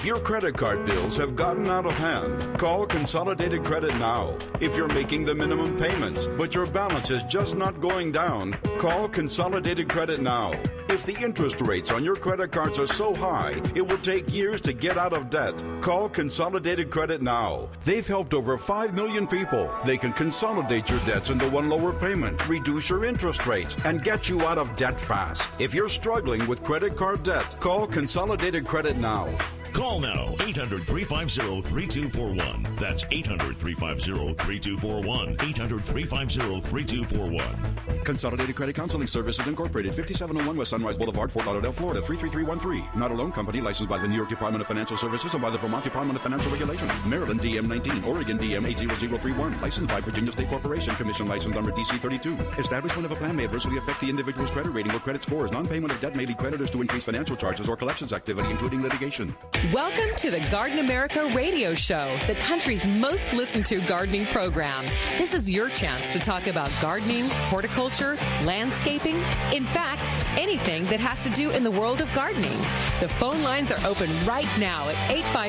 If your credit card bills have gotten out of hand, call Consolidated Credit now. If you're making the minimum payments, but your balance is just not going down, call Consolidated Credit now. If the interest rates on your credit cards are so high, it will take years to get out of debt. Call Consolidated Credit now. They've helped over 5 million people. They can consolidate your debts into one lower payment, reduce your interest rates, and get you out of debt fast. If you're struggling with credit card debt, call Consolidated Credit now. Call now, 800-350-3241. That's 800-350-3241. 800-350-3241. Consolidated Credit Counseling Services Incorporated, 5701 West Sunrise Boulevard, Fort Lauderdale, Florida, 33313. Not a loan company licensed by the New York Department of Financial Services and by the Vermont Department of Financial Regulation. Maryland DM 19, Oregon DM 80031. Licensed by Virginia State Corporation. Commission license number DC 32. Establishment of a plan may adversely affect the individual's credit rating or credit scores. Non-payment of debt may lead creditors to increase financial charges or collections activity, including litigation. Welcome to the Garden America Radio Show, the country's most listened to gardening program. This is your chance to talk about gardening, horticulture, landscaping, in fact, anything that has to do in the world of gardening. The phone lines are open right now at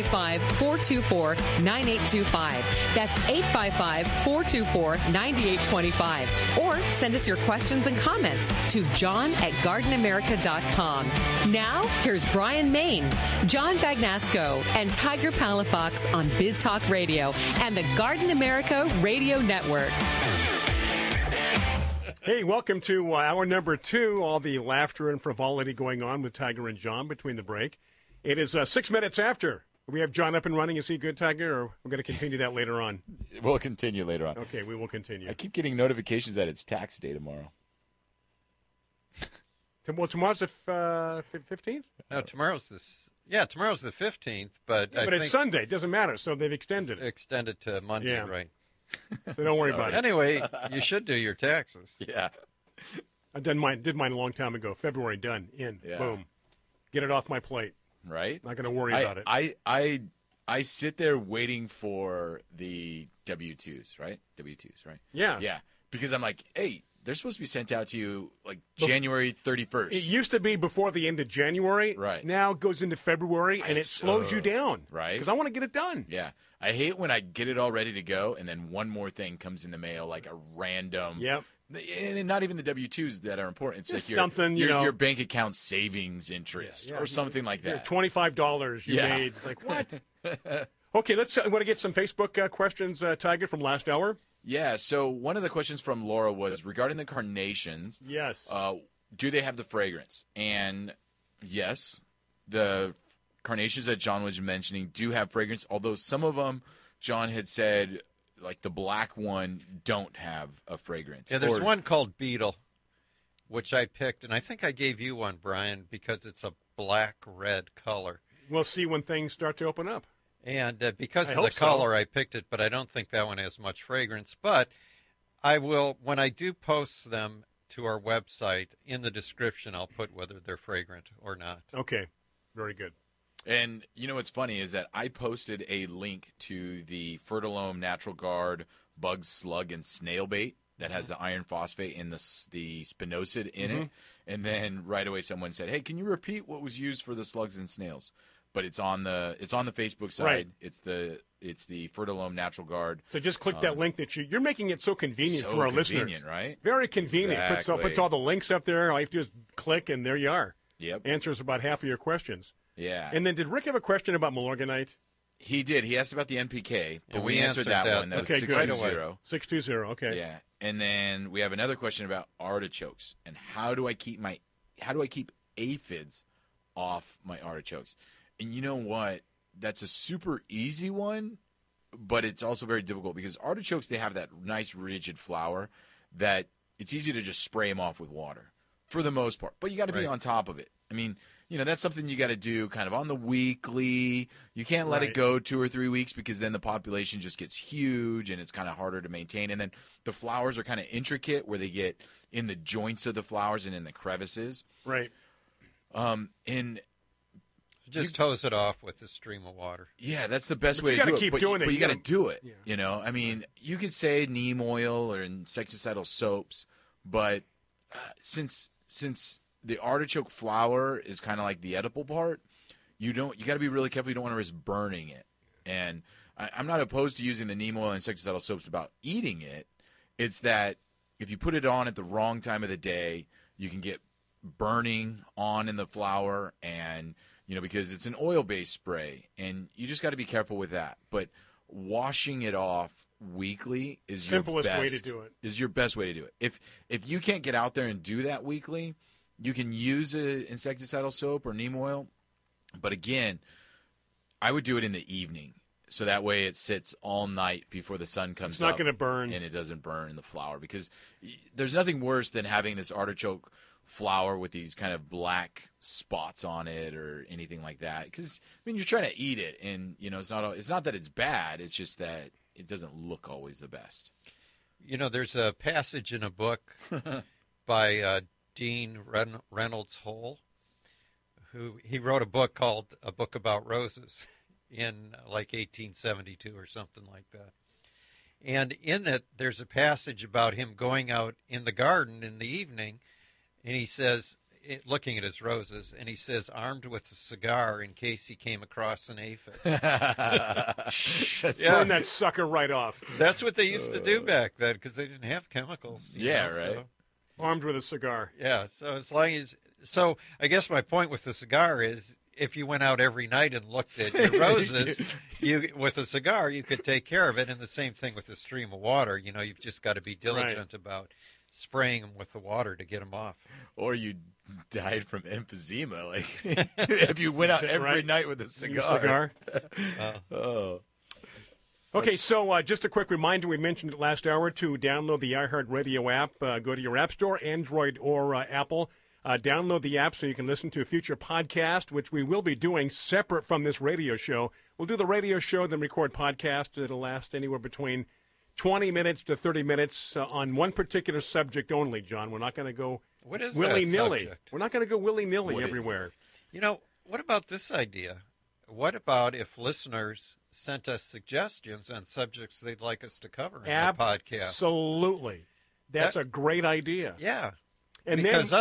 855-424-9825. That's 855-424-9825. Or send us your questions and comments to john@gardenamerica.com. Now, here's Brian Main, John Bagnasco, and Tiger Palafox on Biz Talk Radio and the Garden America Radio Network. Hey, welcome to hour number 2, all the laughter and frivolity going on with Tiger and John between the break. It is 6 minutes after. We have John up and running. Is he good, Tiger, or we're going to continue that later on? We'll continue later on. Okay, we will continue. I keep getting notifications that it's tax day tomorrow. Well, tomorrow's the 15th? No, tomorrow's the 15th, but I think it's Sunday. It doesn't matter, so they've extended it. Extended to Monday, right? So don't worry about it. Anyway, you should do your taxes. Yeah. I did mine a long time ago. February, done, in, boom. Get it off my plate. Right? Not going to worry about it. I sit there waiting for the W-2s, right? W-2s, right? Yeah. Yeah, because I'm like, hey, they're supposed to be sent out to you like January 31st. It used to be before the end of January. Right. Now it goes into February, and it slows you down. Right. Because I want to get it done. Yeah. I hate when I get it all ready to go, and then one more thing comes in the mail, like a random. Yep. And not even the W-2s that are important. It's just like something, your bank account savings interest or something like that. $25 you made. Like, what? Okay, let's. I want to get some Facebook questions, Tiger, from last hour. Yeah, so one of the questions from Laura was regarding the carnations. Yes. Do they have the fragrance? And yes, the carnations that John was mentioning do have fragrance, although some of them, John had said, like the black one, don't have a fragrance. Yeah, there's one called Beetle, which I picked, and I think I gave you one, Brian, because it's a black-red color. We'll see when things start to open up. And because of the color, I picked it, but I don't think that one has much fragrance. But I will, when I do post them to our website, in the description, I'll put whether they're fragrant or not. Okay, very good. And you know what's funny is that I posted a link to the Fertilome Natural Guard Bug, Slug, and Snail Bait that has the iron phosphate and the spinosad in it. And then right away someone said, hey, can you repeat what was used for the slugs and snails? But it's on the Facebook side. Right. It's the Fertilome Natural Guard. So just click that link that you're making it so convenient for our listeners. Right? Very convenient. Exactly. Puts all the links up there. All you have to do is click, and there you are. Yep. Answers about half of your questions. Yeah. And then did Rick have a question about Milorganite? He did. He asked about the NPK, but Yeah, we answered that one. That okay, was 620. Good. 620. Okay. Yeah. And then we have another question about artichokes and how do I keep aphids off my artichokes? And you know what? That's a super easy one, but it's also very difficult because artichokes, they have that nice rigid flower that it's easy to just spray them off with water for the most part. But you got to be on top of it. I mean, you know, that's something you got to do kind of on the weekly. You can't let it go 2 or 3 weeks because then the population just gets huge and it's kind of harder to maintain. And then the flowers are kind of intricate where they get in the joints of the flowers and in the crevices. Right. And just hose it off with a stream of water. Yeah, that's the best way to do it. You got to keep doing it. But you got to do it. Yeah. You know, I mean, you could say neem oil or insecticidal soaps, but since the artichoke flower is kind of like the edible part, you got to be really careful. You don't want to risk burning it. And I'm not opposed to using the neem oil and insecticidal soaps about eating it. It's that if you put it on at the wrong time of the day, you can get burning on in the flour, and because it's an oil-based spray, and you just got to be careful with that. But washing it off weekly is simplest way to do it. Is your best way to do it. If you can't get out there and do that weekly, you can use an insecticidal soap or neem oil. But again, I would do it in the evening, so that way it sits all night before the sun comes up. It's not going to burn. And it doesn't burn in the flour, because there's nothing worse than having this artichoke flour with these kind of black spots on it or anything like that. Because, you're trying to eat it, and, it's not that it's bad. It's just that it doesn't look always the best. There's a passage in a book by Dean Reynolds Hole, he wrote a book called A Book About Roses in like 1872 or something like that. And in it, there's a passage about him going out in the garden in the evening, and he says, looking at his roses, and he says, armed with a cigar in case he came across an aphid. Burn that sucker right off. That's what they used to do back then, because they didn't have chemicals. Right. So. Armed with a cigar. Yeah, so as long as... So I guess my point with the cigar is, if you went out every night and looked at your roses, with a cigar, you could take care of it. And the same thing with a stream of water. You've just got to be diligent about spraying them with the water to get them off. Or you died from emphysema, if you went out every night with a cigar. Okay, so just a quick reminder, we mentioned it last hour, to download the iHeartRadio app. Go to your app store, Android or Apple. Download the app so you can listen to a future podcast, which we will be doing separate from this radio show. We'll do the radio show, then record podcast. It'll last anywhere between 20 minutes to 30 minutes on one particular subject only, John. We're not going to go willy-nilly. We're not going to go willy-nilly everywhere. What about this idea? What about if listeners sent us suggestions on subjects they'd like us to cover in the podcast? Absolutely. That's a great idea. Yeah. And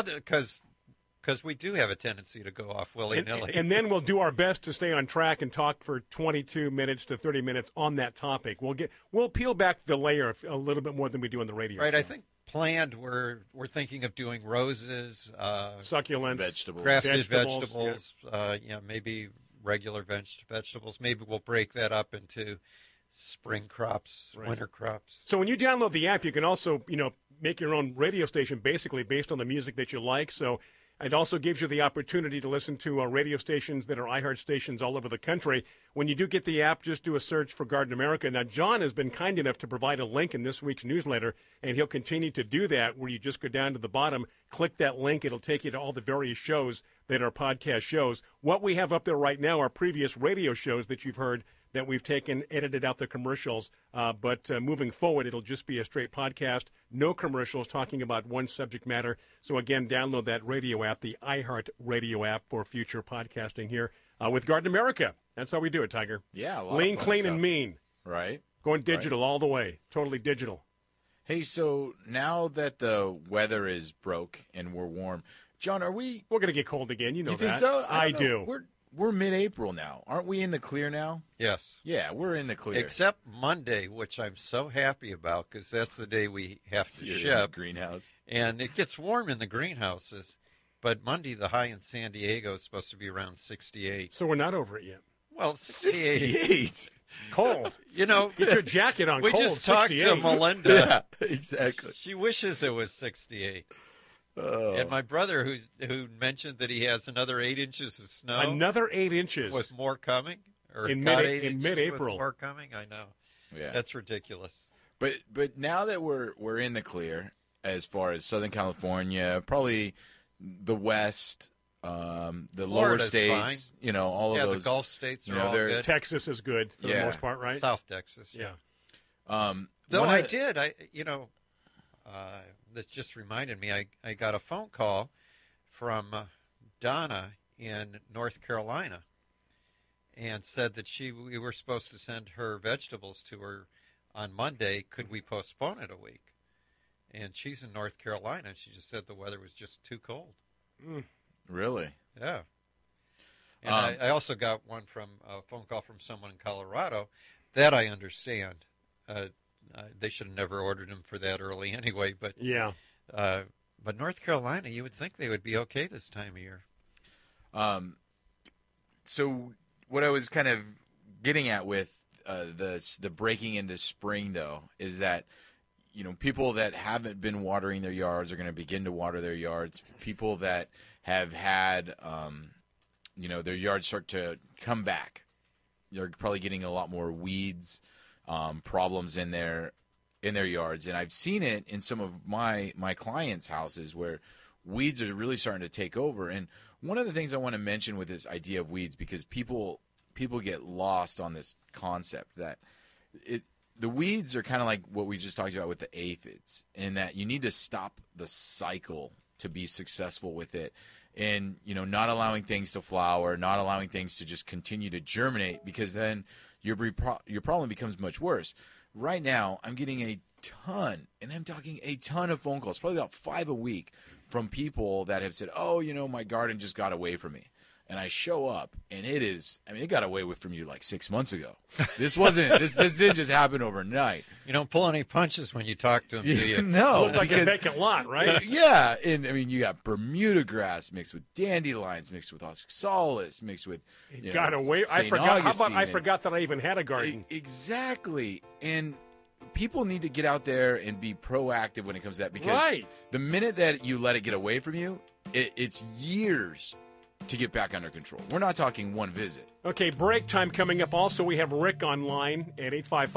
because we do have a tendency to go off willy-nilly. And then we'll do our best to stay on track and talk for 22 minutes to 30 minutes on that topic. We'll peel back the layer a little bit more than we do on the radio. Right. show. I think planned we're thinking of doing roses, succulents, vegetables, grafted vegetables, maybe regular vegetables. Maybe we'll break that up into spring crops, winter crops. So when you download the app, you can also, make your own radio station basically based on the music that you like. So it also gives you the opportunity to listen to radio stations that are iHeart stations all over the country. When you do get the app, just do a search for Garden America. Now, John has been kind enough to provide a link in this week's newsletter, and he'll continue to do that, where you just go down to the bottom, click that link. It'll take you to all the various shows that are podcast shows. What we have up there right now are previous radio shows that you've heard that we've taken, edited out the commercials. But moving forward, it'll just be a straight podcast, no commercials, talking about one subject matter. So, again, download that radio app, the iHeart Radio app, for future podcasting here with Garden America. That's how we do it, Tiger. Yeah, lean, clean, and mean. Right. Going digital all the way. Totally digital. Hey, so now that the weather is broke and we're warm, John, are we... We're going to get cold again. You know that. You think so? I do. We're mid-April now. Aren't we in the clear now? Yes. Yeah, we're in the clear. Except Monday, which I'm so happy about, because that's the day we have to ship. In the greenhouse. And it gets warm in the greenhouses. But Monday, the high in San Diego is supposed to be around 68. So we're not over it yet. Well, 68. Cold. Get your jacket on. We cold, just talked 68. to Melinda. Yeah, exactly. She wishes it was 68. Oh. And my brother, who mentioned that he has another 8 inches of snow. Another 8 inches. With more coming? Or in mid-April. With more coming? I know. Yeah. That's ridiculous. But now that we're in the clear, as far as Southern California, probably the West, the lower states, fine. All of those. Yeah, the Gulf states are all good. Texas is good for the most part, right? South Texas. Yeah. Though I did, that just reminded me, I got a phone call from Donna in North Carolina and said that we were supposed to send her vegetables to her on Monday. Could we postpone it a week? And she's in North Carolina, and she just said the weather was just too cold. Really? Yeah. And I also got one from a phone call from someone in Colorado. That I understand. They should have never ordered them for that early anyway. But yeah. But North Carolina, you would think they would be okay this time of year. So what I was kind of getting at with the breaking into spring, though, is that people that haven't been watering their yards are going to begin to water their yards. People that have had their yards start to come back, they're probably getting a lot more weeds problems in their yards, and I've seen it in some of my clients' houses where weeds are really starting to take over. And one of the things I want to mention with this idea of weeds, because people get lost on this concept that the weeds are kind of like what we just talked about with the aphids, in that you need to stop the cycle to be successful with it. And, not allowing things to flower, not allowing things to just continue to germinate, because then your problem becomes much worse. Right now, I'm getting a ton, and I'm talking a ton of phone calls, probably about 5 a week, from people that have said, oh, my garden just got away from me. And I show up, and it got away from you like 6 months ago. This didn't just happen overnight. You don't pull any punches when you talk to them, do you? No. Looks like a vacant lot, right? Yeah. And, you got Bermuda grass mixed with dandelions, mixed with oxalis, mixed with, got away. I forgot. How about I forgot that I even had a garden? Exactly. And people need to get out there and be proactive when it comes to that, because the minute that you let it get away from you, it's years to get back under control. We're not talking one visit. Okay, break time coming up. Also, we have Rick online at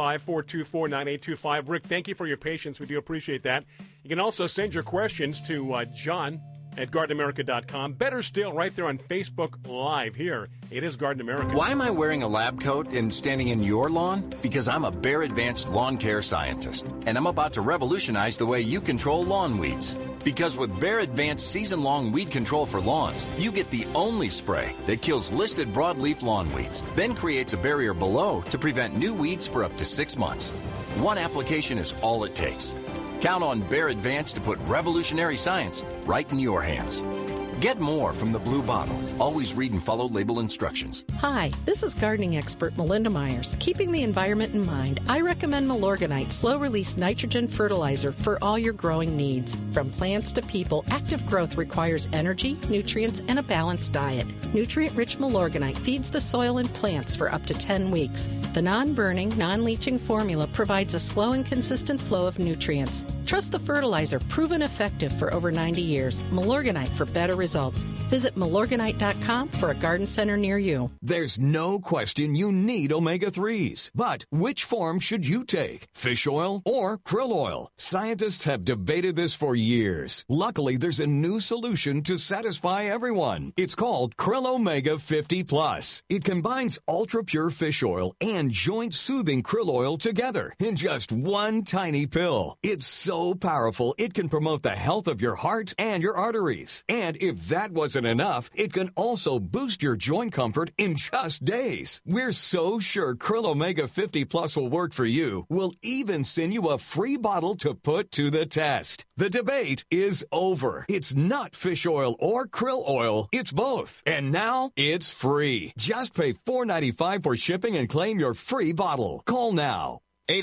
855-424-9825. Rick, thank you for your patience. We do appreciate that. You can also send your questions to John at GardenAmerica.com. Better still, right there on Facebook Live here. It is Garden America. Why am I wearing a lab coat and standing in your lawn? Because I'm a Bayer Advanced Lawn Care Scientist, and I'm about to revolutionize the way you control lawn weeds. Because with Bayer Advanced Season-Long Weed Control for Lawns, you get the only spray that kills listed broadleaf lawn weeds, then creates a barrier below to prevent new weeds for up to 6 months. One application is all it takes. Count on Bayer Advanced to put revolutionary science right in your hands. Get more from the blue bottle. Always read and follow label instructions. Hi, this is gardening expert Melinda Myers. Keeping the environment in mind, I recommend Milorganite slow-release nitrogen fertilizer for all your growing needs. From plants to people, active growth requires energy, nutrients, and a balanced diet. Nutrient-rich Milorganite feeds the soil and plants for up to 10 weeks. The non-burning, non-leaching formula provides a slow and consistent flow of nutrients. Trust the fertilizer, proven effective for over 90 years. Milorganite for better results. Visit Milorganite.com for a garden center near you. There's no question you need omega-3s. But which form should you take? Fish oil or krill oil? Scientists have debated this for years. Luckily, there's a new solution to satisfy everyone. It's called Krill Omega 50 Plus. It combines ultra-pure fish oil and joint-soothing krill oil together in just one tiny pill. It's so powerful, it can promote the health of your heart and your arteries. And if that wasn't enough, it can also boost your joint comfort in just days. We're so sure Krill Omega 50 Plus will work for you, we'll even send you a free bottle to put to the test. The debate is over. It's not fish oil or krill oil, it's both. And now, it's free. Just pay $4.95 for shipping and claim your free bottle. Call now.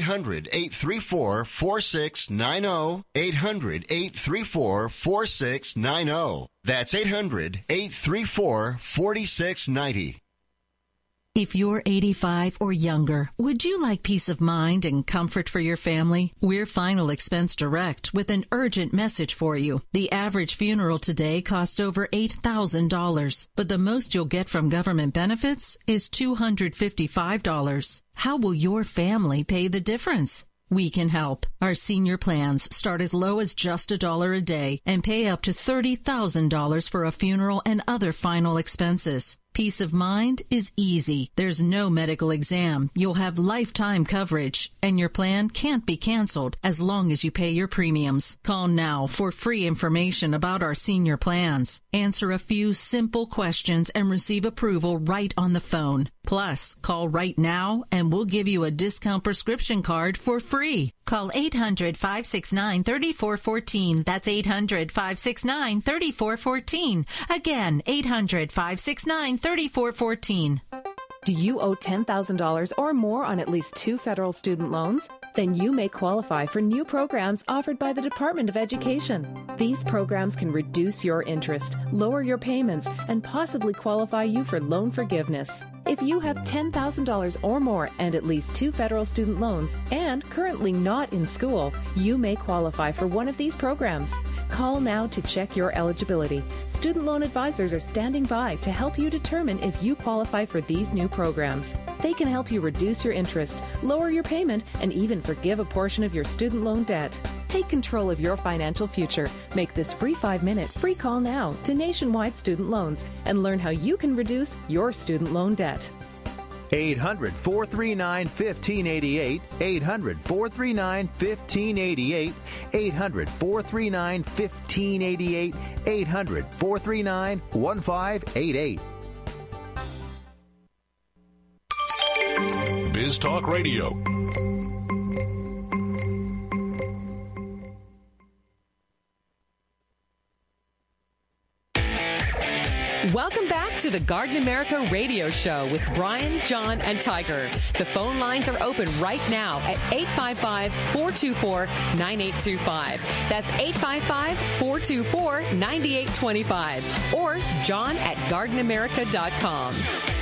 800-834-4690. 800-834-4690. That's 800-834-4690. If you're 85 or younger, would you like peace of mind and comfort for your family? We're Final Expense Direct with an urgent message for you. The average funeral today costs over $8,000, but the most you'll get from government benefits is $255. How will your family pay the difference? We can help. Our senior plans start as low as just $1 a day and pay up to $30,000 for a funeral and other final expenses. Peace of mind is easy. There's no medical exam. You'll have lifetime coverage, and your plan can't be canceled as long as you pay your premiums. Call now for free information about our senior plans. Answer a few simple questions and receive approval right on the phone. Plus, call right now and we'll give you a discount prescription card for free. Call 800-569-3414. That's 800-569-3414. Again, 800-569-3414. Do you owe $10,000 or more on at least 2 federal student loans? Then you may qualify for new programs offered by the Department of Education. These programs can reduce your interest, lower your payments, and possibly qualify you for loan forgiveness. If you have $10,000 or more and at least 2 federal student loans and currently not in school, you may qualify for one of these programs. Call now to check your eligibility. Student loan advisors are standing by to help you determine if you qualify for these new programs. They can help you reduce your interest, lower your payment, and even forgive a portion of your student loan debt. Take control of your financial future. Make this free 5-minute free call now to Nationwide Student Loans and learn how you can reduce your student loan debt. 800-439-1588, 800-439-1588, 800-439-1588, 800-439-1588. Biz Talk Radio. Welcome back to the Garden America Radio Show with Brian, John, and Tiger. The phone lines are open right now at 855-424-9825. That's 855-424-9825. Or John at gardenamerica.com.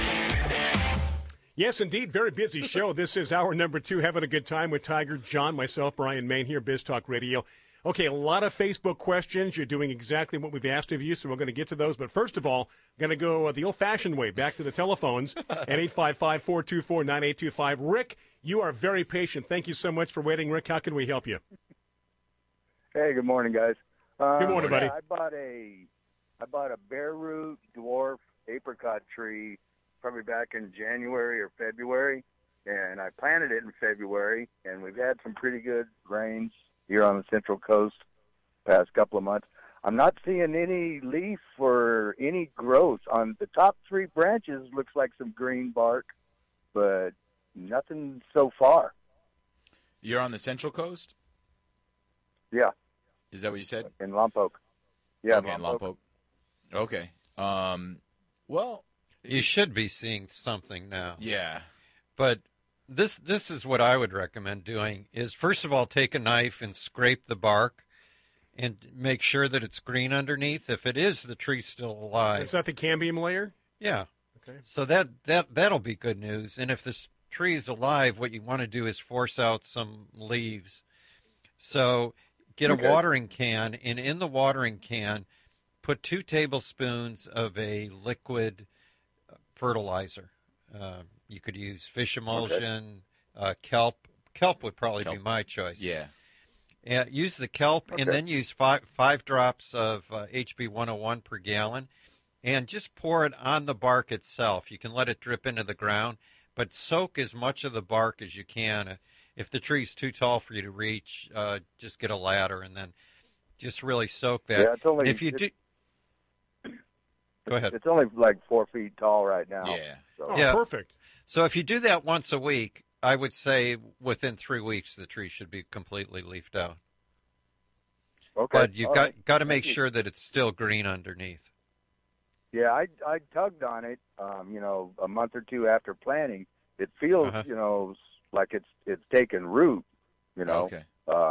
Yes, indeed. Very busy show. This is hour number 2, having a good time with Tiger, John, myself, Brian Main here, Biz Talk Radio. Okay, a lot of Facebook questions. You're doing exactly what we've asked of you, so we're going to get to those. But first of all, I'm going to go the old-fashioned way, back to the telephones at 855-424-9825. Rick, you are very patient. Thank you so much for waiting. Rick, how can we help you? Hey, good morning, guys. Good morning, buddy. I bought a bare root dwarf apricot tree probably back in January or February, and I planted it in February, and we've had some pretty good rains here on the Central Coast past couple of months. I'm not seeing any leaf or any growth. On the top 3 branches looks like some green bark, but nothing so far. You're on the Central Coast? Yeah. Is that what you said? In Lompoc. Yeah, okay, in Lompoc. Okay. Well, you should be seeing something now. Yeah. But this is what I would recommend doing is, first of all, take a knife and scrape the bark and make sure that it's green underneath. If it is, the tree's still alive. Is that the cambium layer? Yeah. Okay. So that'll be good news. And if this tree is alive, what you want to do is force out some leaves. So get a watering can, and in the watering can, put 2 tablespoons of a liquid fertilizer. You could use fish emulsion, kelp. Kelp would probably be my choice. Yeah. Use the kelp, and then use 5 drops of HB 101 per gallon, and just pour it on the bark itself. You can let it drip into the ground, but soak as much of the bark as you can. If the tree's too tall for you to reach, just get a ladder and then just really soak that. Yeah, it's only, if you do. Go ahead. It's only like 4 feet tall right now. Yeah. So. Oh, perfect. So if you do that once a week, I would say within 3 weeks the tree should be completely leafed out. Okay. But you've got to make sure that it's still green underneath. Yeah, I tugged on it, a month or 2 after planting. It feels, like it's taken root, Okay.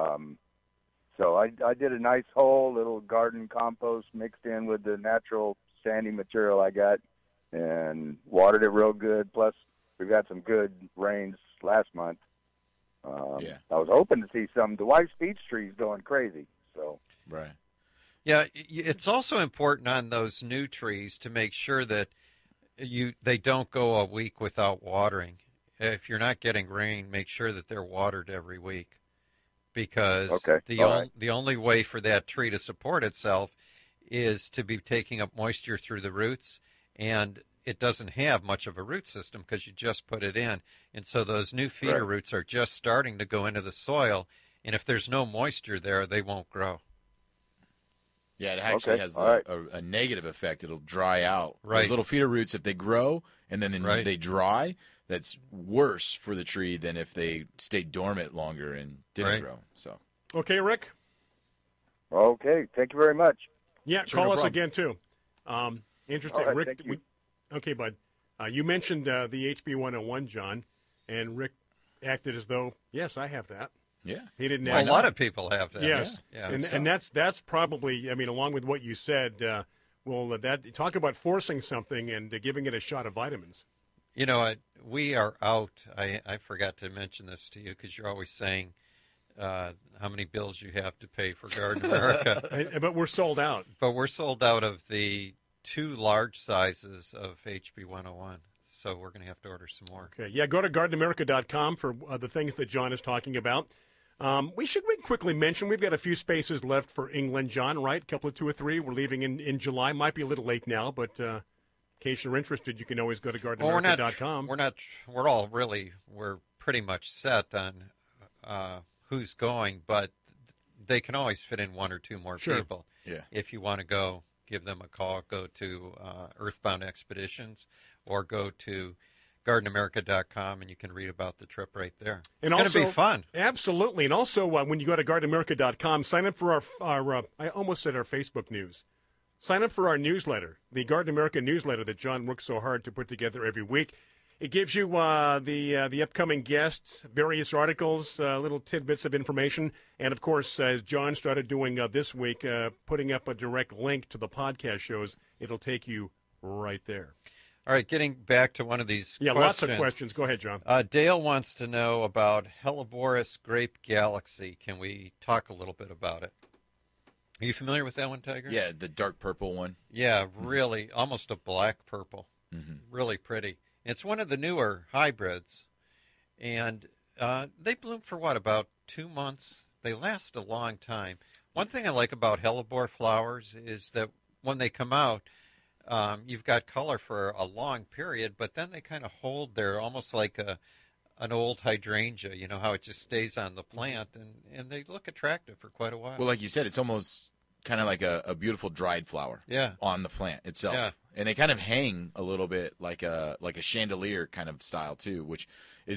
So I did a nice whole little garden compost mixed in with the natural sandy material I got and watered it real good. Plus, we've got some good rains last month. I was hoping to see some. The white peach trees going crazy. So right. Yeah, it's also important on those new trees to make sure that they don't go a week without watering. If you're not getting rain, make sure that they're watered every week, because the only way for that tree to support itself is to be taking up moisture through the roots, and it doesn't have much of a root system because you just put it in. And so those new feeder roots are just starting to go into the soil, and if there's no moisture there, they won't grow. Yeah, it actually has a negative effect. It'll dry out. Right. Those little feeder roots, if they grow and then they dry, that's worse for the tree than if they stayed dormant longer and didn't grow. So. Okay, Rick? Okay, thank you very much. Yeah, Sure, call no us problem. again, too. Interesting. All right, Rick, thank you. Okay, bud. You mentioned the HB 101, John, and Rick acted as though, yes, I have that. Yeah. He didn't Well, have a lot of people have that. Yes. Yeah. And that's probably, I mean, along with what you said, talk about forcing something and giving it a shot of vitamins. You know, we are out. I forgot to mention this to you because you're always saying how many bills you have to pay for Garden America. But we're sold out. But we're sold out of the 2 large sizes of HB 101. So we're going to have to order some more. Okay. Yeah, go to gardenamerica.com for the things that John is talking about. We should quickly mention we've got a few spaces left for England, John, right? A couple of 2 or 3. We're leaving in July. Might be a little late now, but in case you're interested, you can always go to gardenamerica.com. We're pretty much set on who's going, but they can always fit in 1 or 2 more people. Yeah. If you want to go, give them a call. Go to Earthbound Expeditions or go to gardenamerica.com, and you can read about the trip right there. It's going to be fun. Absolutely. And also, when you go to gardenamerica.com, sign up for our I almost said our Facebook news. Sign up for our newsletter, the Garden America newsletter that John works so hard to put together every week. It gives you the upcoming guests, various articles, little tidbits of information, and, of course, as John started doing this week, putting up a direct link to the podcast shows, it'll take you right there. All right, getting back to one of these questions. Lots of questions. Go ahead, John. Dale wants to know about Helleborus grape galaxy. Can we talk a little bit about it? Are you familiar with that one, Tiger? Yeah, the dark purple one. Yeah, really, almost a black purple. Mm-hmm. Really pretty. It's one of the newer hybrids, and they bloom for, about 2 months? They last a long time. One thing I like about hellebore flowers is that when they come out, you've got color for a long period, but then they kind of hold there almost like an old hydrangea, you know, how it just stays on the plant, and they look attractive for quite a while. Well, like you said, it's almost kind of like a beautiful dried flower on the plant itself. Yeah. And they kind of hang a little bit like a chandelier kind of style too, which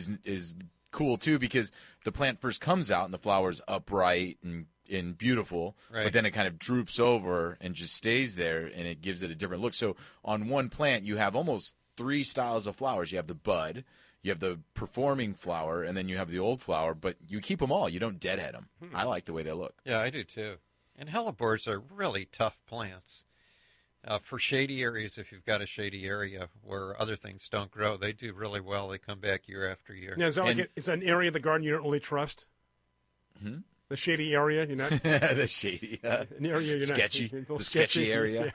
is cool too because the plant first comes out and the flower's upright and beautiful, but then it kind of droops over and just stays there, and it gives it a different look. So on one plant, you have almost 3 styles of flowers. You have the bud, you have the performing flower, and then you have the old flower, but you keep them all. You don't deadhead them. I like the way they look. Yeah, I do too. And hellebores are really tough plants. For shady areas, if you've got a shady area where other things don't grow, they do really well. They come back year after year. Now, is that is that an area of the garden you don't really trust? The shady area, you're not? The shady. An area you're sketchy. Not, the sketchy area.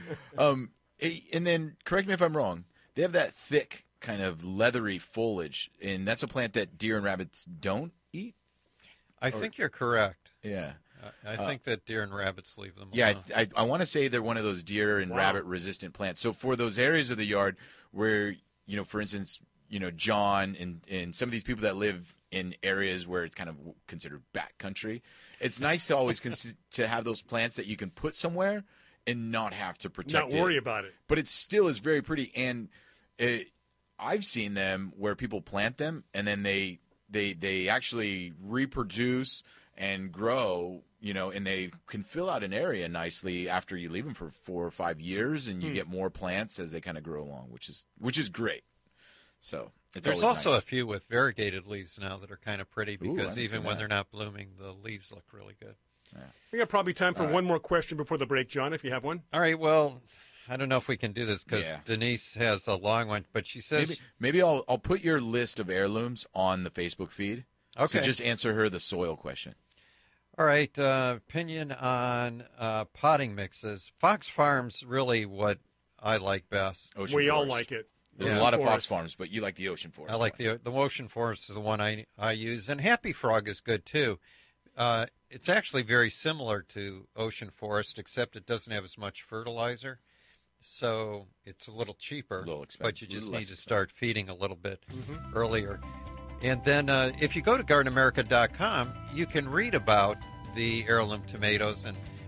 And then, correct me if I'm wrong, they have that thick kind of leathery foliage, and that's a plant that deer and rabbits don't eat? I think you're correct. Yeah. I think that deer and rabbits leave them alone. Yeah, I want to say they're one of those deer and rabbit-resistant plants. So for those areas of the yard where, for instance, John and some of these people that live in areas where it's kind of considered backcountry, it's nice to always to have those plants that you can put somewhere and not have to protect it. Not worry about it. But it still is very pretty. And I've seen them where people plant them and then they actually reproduce and grow, and they can fill out an area nicely after you leave them for 4 or 5 years, and you get more plants as they kind of grow along, which is great. So there's also a few with variegated leaves now that are kind of pretty because even when that. they're not blooming, the leaves look really good. Yeah. We got probably time for one more question before the break, John, if you have one. All right. Well, I don't know if we can do this because Denise has a long one, but she says maybe I'll put your list of heirlooms on the Facebook feed. Okay. So just answer her the soil question. All right, opinion on potting mixes. Fox Farms really what I like best. Ocean we Forest. All like it. There's a lot of Fox Farms, but you like the Ocean Forest. I like the Ocean Forest is the one I use, and Happy Frog is good too. It's actually very similar to Ocean Forest, except it doesn't have as much fertilizer, so it's a little cheaper. A little expensive. But you just need to start feeding a little bit earlier. And then if you go to gardenamerica.com, you can read about the heirloom tomatoes. And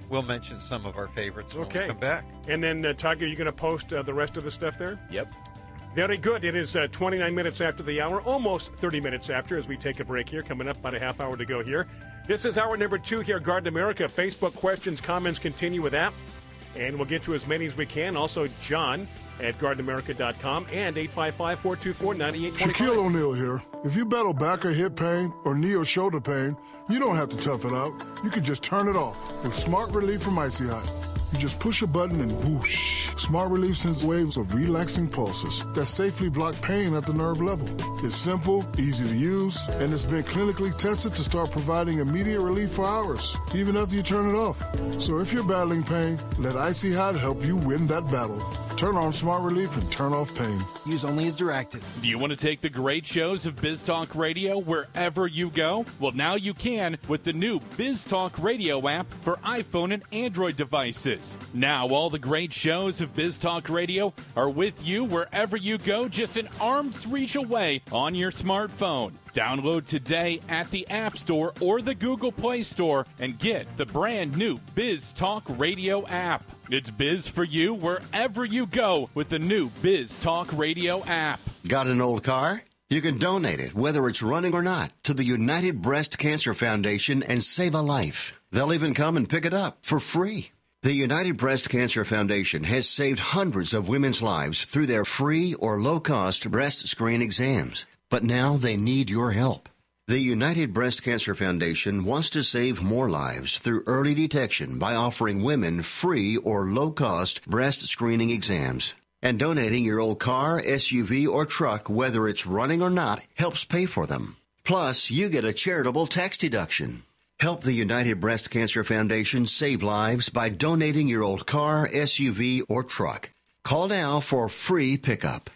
we'll mention some of our favorites when we Okay. come back. And then, Tiger, you going to post the rest of the stuff there? Yep. Very good. It is 29 minutes after the hour, almost 30 minutes after, as we take a break here. Coming up, about a half hour to go here. This is hour number 2 here, Garden America. Facebook questions, comments continue with that. And we'll get to as many as we can. Also, John at GardenAmerica.com and 855-424-9825. Shaquille O'Neal here. If you battle back or hip pain or knee or shoulder pain, you don't have to tough it out. You can just turn it off with Smart Relief from Icy Hot. You just push a button and whoosh. Smart Relief sends waves of relaxing pulses that safely block pain at the nerve level. It's simple, easy to use, and it's been clinically tested to start providing immediate relief for hours, even after you turn it off. So if you're battling pain, let Icy Hot help you win that battle. Turn on Smart Relief and turn off pain. Use only as directed. Do you want to take the great shows of Biz Talk Radio wherever you go? Well, now you can with the new Biz Talk Radio app for iPhone and Android devices. Now all the great shows of Biz Talk Radio are with you wherever you go, just an arm's reach away on your smartphone. Download today at the App Store or the Google Play Store and get the brand new Biz Talk Radio app. It's Biz for you wherever you go with the new Biz Talk Radio app. Got an old car? You can donate it, whether it's running or not, to the United Breast Cancer Foundation and save a life. They'll even come and pick it up for free. The United Breast Cancer Foundation has saved hundreds of women's lives through their free or low-cost breast screen exams. But now they need your help. The United Breast Cancer Foundation wants to save more lives through early detection by offering women free or low-cost breast screening exams. And donating your old car, SUV, or truck, whether it's running or not, helps pay for them. Plus, you get a charitable tax deduction. Help the United Breast Cancer Foundation save lives by donating your old car, SUV, or truck. Call now for free pickup.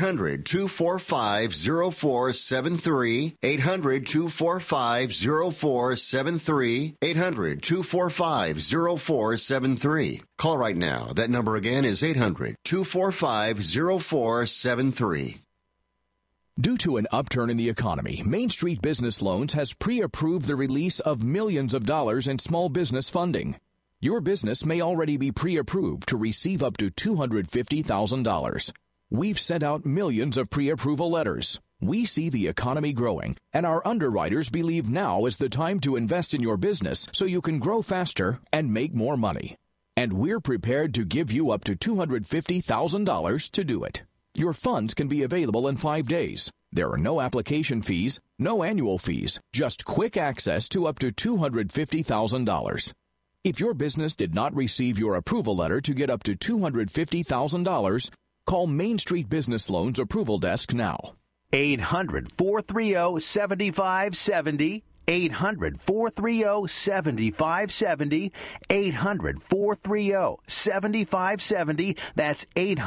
800-245-0473. 800-245-0473. 800-245-0473. Call right now. That number again is 800-245-0473. Due to an upturn in the economy, Main Street Business Loans has pre-approved the release of millions of dollars in small business funding. Your business may already be pre-approved to receive up to $250,000. We've sent out millions of pre-approval letters. We see the economy growing, and our underwriters believe now is the time to invest in your business so you can grow faster and make more money. And we're prepared to give you up to $250,000 to do it. Your funds can be available in 5 days. There are no application fees, no annual fees, just quick access to up to $250,000. If your business did not receive your approval letter to get up to $250,000, call Main Street Business Loans Approval Desk now. 800-430-7570. 800-430-7570. 800-430-7570. That's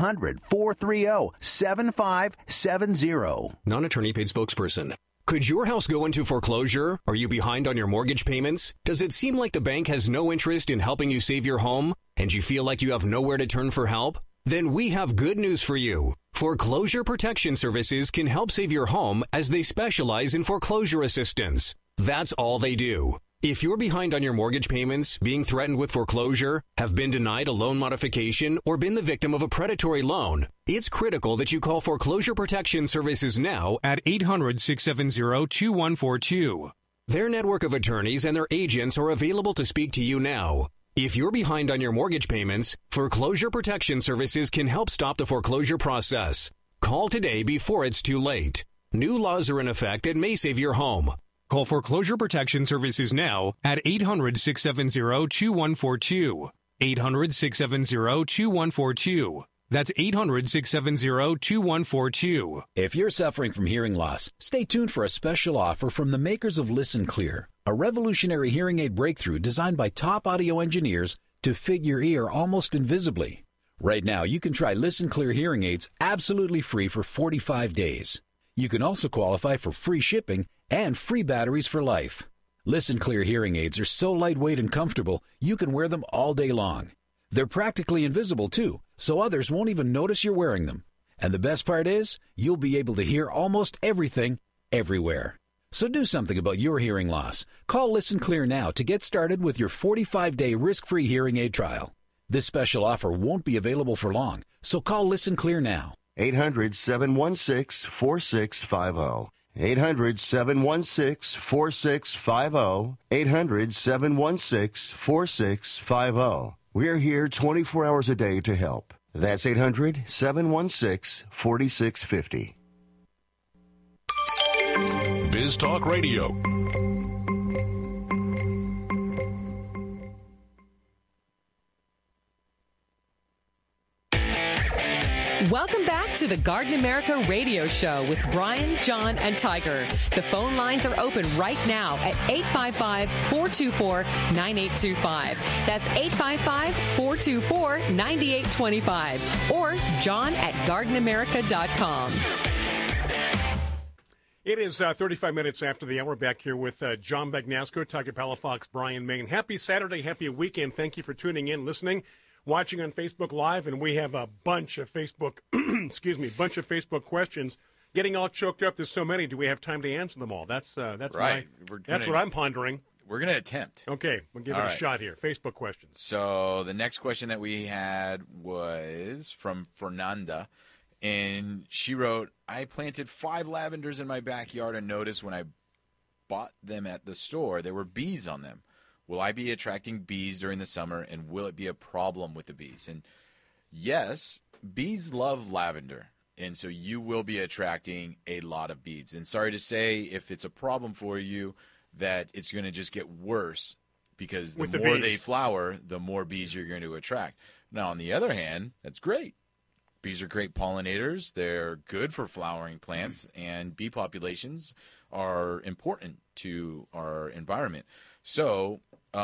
800-430-7570. Non-attorney paid spokesperson. Could your house go into foreclosure? Are you behind on your mortgage payments? Does it seem like the bank has no interest in helping you save your home? And you feel like you have nowhere to turn for help? Then we have good news for you. Foreclosure Protection Services can help save your home as they specialize in foreclosure assistance. That's all they do. If you're behind on your mortgage payments, being threatened with foreclosure, have been denied a loan modification, or been the victim of a predatory loan, it's critical that you call Foreclosure Protection Services now at 800-670-2142. Their network of attorneys and their agents are available to speak to you now. If you're behind on your mortgage payments, Foreclosure Protection Services can help stop the foreclosure process. Call today before it's too late. New laws are in effect that may save your home. Call Foreclosure Protection Services now at 800-670-2142. 800-670-2142. That's 800-670-2142. If you're suffering from hearing loss, stay tuned for a special offer from the makers of Listen Clear, a revolutionary hearing aid breakthrough designed by top audio engineers to fit your ear almost invisibly. Right now, you can try Listen Clear hearing aids absolutely free for 45 days. You can also qualify for free shipping and free batteries for life. Listen Clear hearing aids are so lightweight and comfortable, you can wear them all day long. They're practically invisible, too, so others won't even notice you're wearing them. And the best part is, you'll be able to hear almost everything, everywhere. So do something about your hearing loss. Call Listen Clear now to get started with your 45-day risk-free hearing aid trial. This special offer won't be available for long, so call Listen Clear now. 800-716-4650. 800-716-4650. 800-716-4650. We're here 24 hours a day to help. That's 800-716-4650. Biz Talk Radio. Welcome back to the Garden America Radio Show with Brian, John, and Tiger. The phone lines are open right now at 855-424-9825. That's 855-424-9825. Or John at GardenAmerica.com. It is 35 minutes after the hour. Back here with John Bagnasco, Tiger Palafox, Brian Main. Happy Saturday, happy weekend. Thank you for tuning in, listening, watching on Facebook Live, and we have a bunch of Facebook, bunch of Facebook questions. Getting all choked up. There's so many. Do we have time to answer them all? That's right. That's what I'm pondering. We're going to attempt. Okay, we'll give it a shot here. Facebook questions. So the next question that we had was from Fernanda. And she wrote, I planted 5 lavenders in my backyard and noticed when I bought them at the store, there were bees on them. Will I be attracting bees during the summer, and will it be a problem with the bees? And yes, bees love lavender, and so you will be attracting a lot of bees. And sorry to say, if it's a problem for you, that it's going to just get worse, because the more they flower, the more bees you're going to attract. Now, on the other hand, that's great. Bees are great pollinators. They're good for flowering plants, and bee populations are important to our environment. So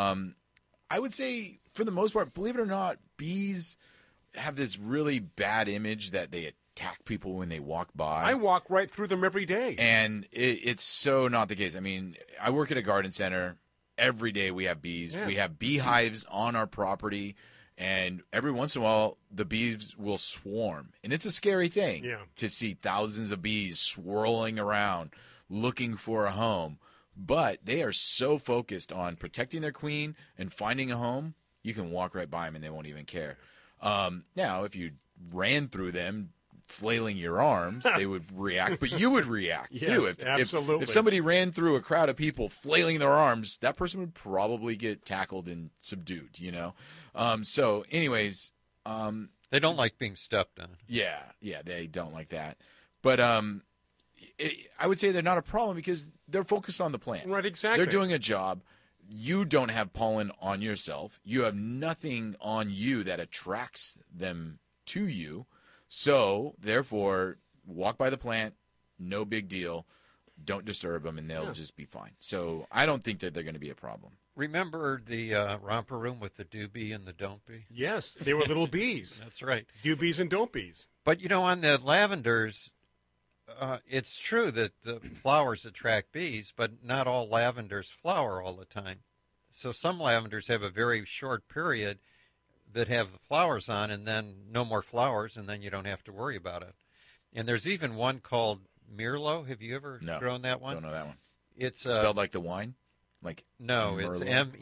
I would say, for the most part, believe it or not, bees have this really bad image that they attack people when they walk by. I walk right through them every day. And it's so not the case. I mean, I work at a garden center. Every day we have bees. Yeah. We have beehives on our property. And every once in a while, the bees will swarm. And it's a scary thing to see thousands of bees swirling around looking for a home. But they are so focused on protecting their queen and finding a home, you can walk right by them and they won't even care. Now, if you ran through them, flailing your arms, they would react. But you would react, too. Absolutely. If somebody ran through a crowd of people flailing their arms, that person would probably get tackled and subdued, you know? So, anyways. They don't like being stepped on. Yeah, they don't like that. But I would say they're not a problem because they're focused on the plant. Right, exactly. They're doing a job. You don't have pollen on yourself. You have nothing on you that attracts them to you. So, therefore, walk by the plant, no big deal. Don't disturb them, and they'll just be fine. So, I don't think that they're going to be a problem. Remember the romper room with the do bee and the don't bee? Yes, they were little bees. That's right. Do bees and don't bees. But, you know, on the lavenders, it's true that the flowers attract bees, but not all lavenders flower all the time. So some lavenders have a very short period that have the flowers on, and then no more flowers, and then you don't have to worry about it. And there's even one called Merlot. Have you ever grown that one? Don't know that one. It's spelled like the wine? No, it's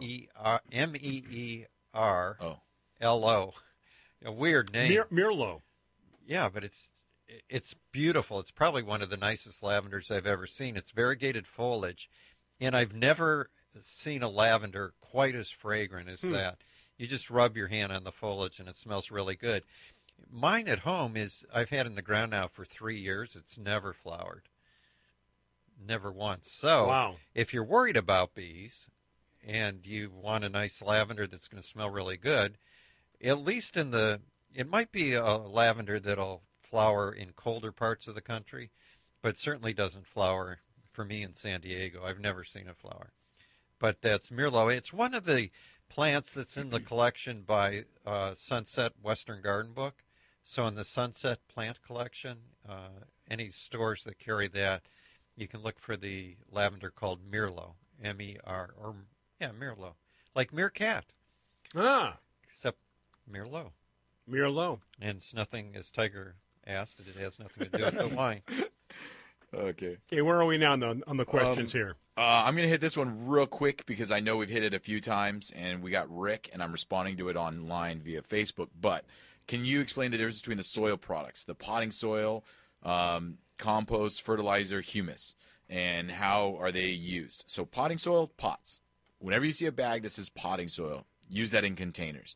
M-E-R-L-O. A weird name. Merlot. Yeah, but it's beautiful. It's probably one of the nicest lavenders I've ever seen. It's variegated foliage, and I've never seen a lavender quite as fragrant as that. You just rub your hand on the foliage, and it smells really good. Mine at home I've had in the ground now for 3 years. It's never flowered. Never once. So if you're worried about bees and you want a nice lavender that's going to smell really good, at least it might be a lavender that'll flower in colder parts of the country, but it certainly doesn't flower for me in San Diego. I've never seen it flower. But that's Merlot. It's one of the plants that's in the collection by Sunset Western Garden Book. So in the Sunset Plant Collection, any stores that carry that, you can look for the lavender called Merlot, M-E-R, Merlot, like meerkat. Except Merlot. Merlot. And it's nothing, as Tiger asked, it has nothing to do with the wine. Okay. Okay, where are we now on the questions here? I'm going to hit this one real quick because I know we've hit it a few times, and we got Rick, and I'm responding to it online via Facebook. But can you explain the difference between the soil products, the potting soil, compost, fertilizer, humus, and how are they used? So potting soil, pots. Whenever you see a bag that says potting soil, use that in containers.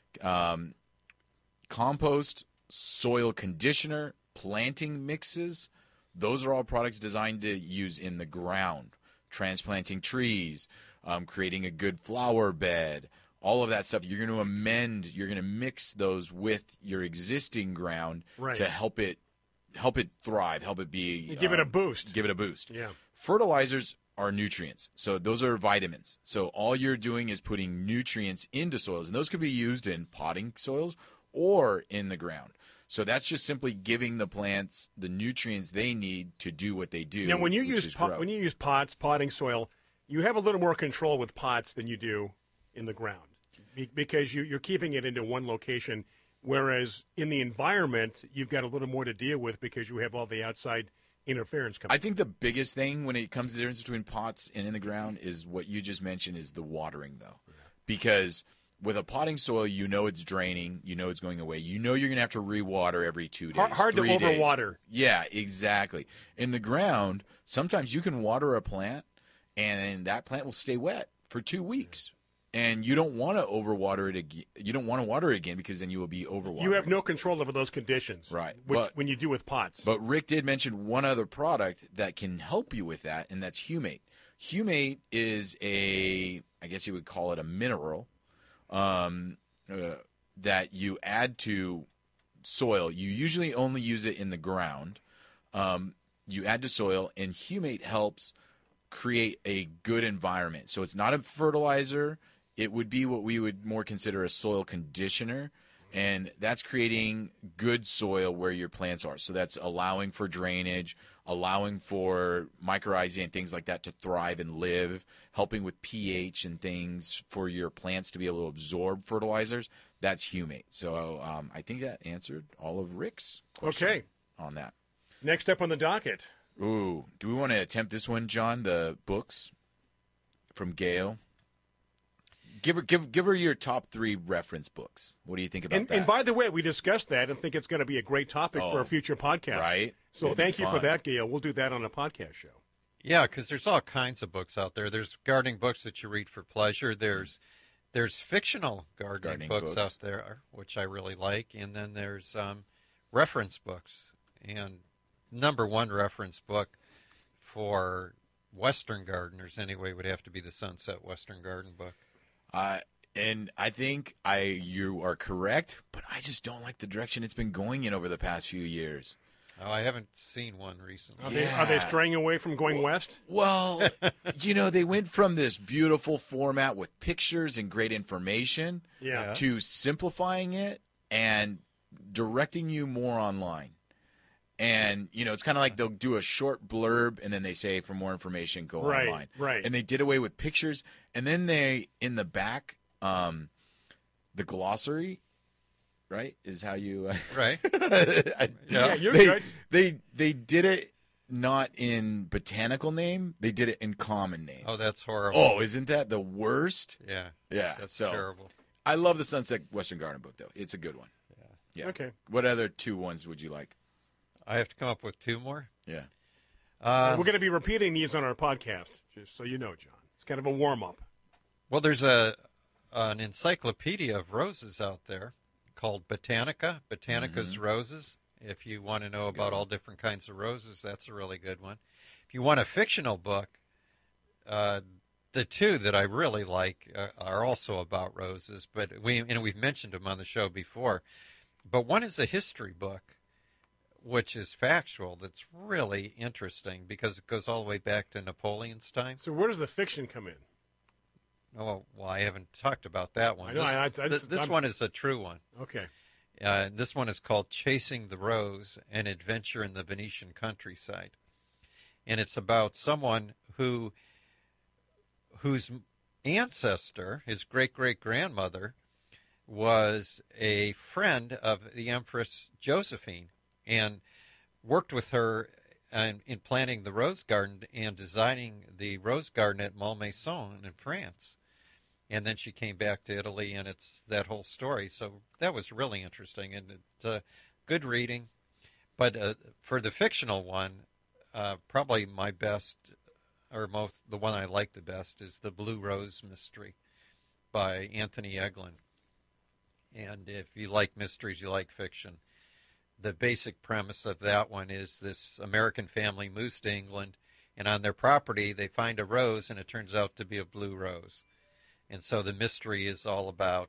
Compost, soil conditioner, planting mixes, those are all products designed to use in the ground. Transplanting trees, creating a good flower bed, all of that stuff. You're going to mix those with your existing ground to help it thrive, help it be. You give it a boost. Give it a boost. Yeah. Fertilizers are nutrients. So those are vitamins. So all you're doing is putting nutrients into soils, and those could be used in potting soils or in the ground. So that's just simply giving the plants the nutrients they need to do what they do. Now, when you use pots, potting soil, you have a little more control with pots than you do in the ground because you're keeping it into one location, whereas in the environment, you've got a little more to deal with because you have all the outside interference coming. I think the biggest thing when it comes to the difference between pots and in the ground is what you just mentioned is the watering, though. Yeah. Because with a potting soil, you know it's draining. You know it's going away. You know you're going to have to re-water every 2 days, hard to overwater. Yeah, exactly. In the ground, sometimes you can water a plant, and that plant will stay wet for 2 weeks. And you don't want to overwater it again. You don't want to water it again because then you will be overwatering. You have no control over those conditions, right? When you do with pots. But Rick did mention one other product that can help you with that, and that's Humate. Humate is I guess you would call it a mineral. That you add to soil. You usually only use it in the ground. You add to soil, and Humate helps create a good environment. So it's not a fertilizer. It would be what we would more consider a soil conditioner, and that's creating good soil where your plants are. So that's allowing for drainage, allowing for mycorrhizae and things like that to thrive and live, helping with pH and things for your plants to be able to absorb fertilizers. That's Humate. So I think that answered all of Rick's questions on that. Next up on the docket. Ooh, do we want to attempt this one, John? The books from Gail. Give her your top 3 reference books. What do you think about that? And by the way, we discussed that and think it's going to be a great topic for a future podcast. Right. So thank you for that, Gail. We'll do that on a podcast show. Yeah, because there's all kinds of books out there. There's gardening books that you read for pleasure. There's fictional gardening books out there, which I really like. And then there's reference books. And number one reference book for Western gardeners, anyway, would have to be the Sunset Western Garden book. And I think you are correct, but I just don't like the direction it's been going in over the past few years. Oh, I haven't seen one recently. Are they straying away from going west? Well, they went from this beautiful format with pictures and great information to simplifying it and directing you more online. And, it's kind of like they'll do a short blurb and then they say, for more information, go online. Right. And they did away with pictures. And then they, in the back, the glossary, right, is how you... Right. You're good. They did it not in botanical name. They did it in common name. Oh, that's horrible. Oh, isn't that the worst? Yeah. Yeah. That's terrible. I love the Sunset Western Garden book, though. It's a good one. Yeah. Okay. What other 2 ones would you like? I have to come up with 2 more? Yeah. We're going to be repeating these on our podcast, just so you know, John. It's kind of a warm-up. Well, there's an encyclopedia of roses out there called Botanica, Botanica's Roses. If you want to know about all different kinds of roses, that's a really good one. If you want a fictional book, the 2 that I really like are also about roses, but we've mentioned them on the show before. But one is a history book, which is factual, that's really interesting because it goes all the way back to Napoleon's time. So where does the fiction come in? Oh, well, I haven't talked about that one. I know. This one is a true one. Okay. This one is called Chasing the Rose, An Adventure in the Venetian Countryside. And it's about someone whose ancestor, his great-great-grandmother, was a friend of the Empress Josephine and worked with her in planting the rose garden and designing the rose garden at Malmaison in France. And then she came back to Italy, and it's that whole story. So that was really interesting, and it's good reading. But for the fictional one, probably my best, or the one I like the best, is The Blue Rose Mystery by Anthony Eglin. And if you like mysteries, you like fiction. The basic premise of that one is this American family moves to England, and on their property they find a rose, and it turns out to be a blue rose. And so the mystery is all about